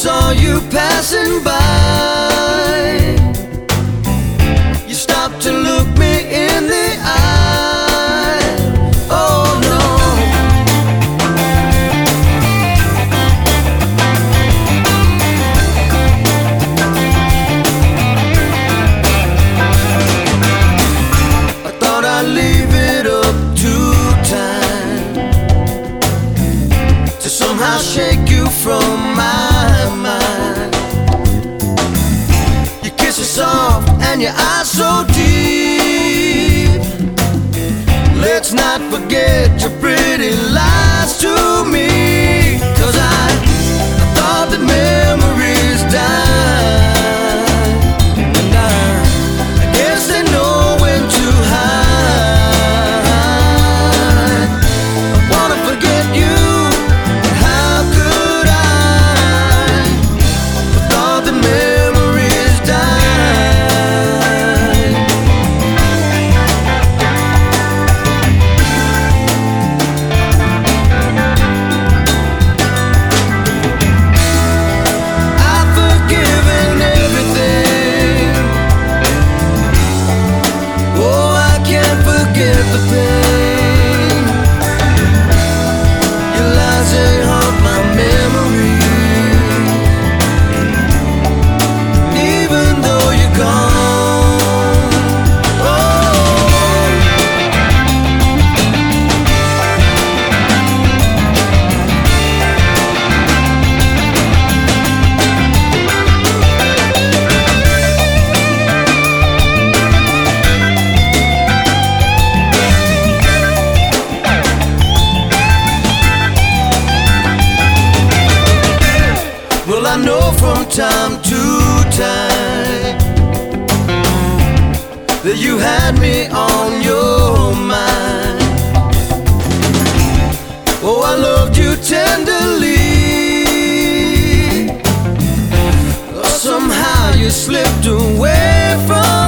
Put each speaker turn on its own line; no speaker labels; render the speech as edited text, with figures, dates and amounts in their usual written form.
saw you passing by. You stopped to look me in the eye. Oh no. I thought I'd leave it up to time to somehow shake you from my mind. Your kiss is soft and your eyes so deep. Let's not forget your pretty lies to me. 'Cause I thought that memories die, and I guess they know when to hide. I wanna forget you, but how could I? I thought the memories died. I've forgiven everything. Oh, I can't forget the pain. Your lies, they haunt my memory. Even though you're gone. Oh, well, I know from time to time that you had me on your mind. Oh, I loved you tenderly. Oh, somehow you slipped away from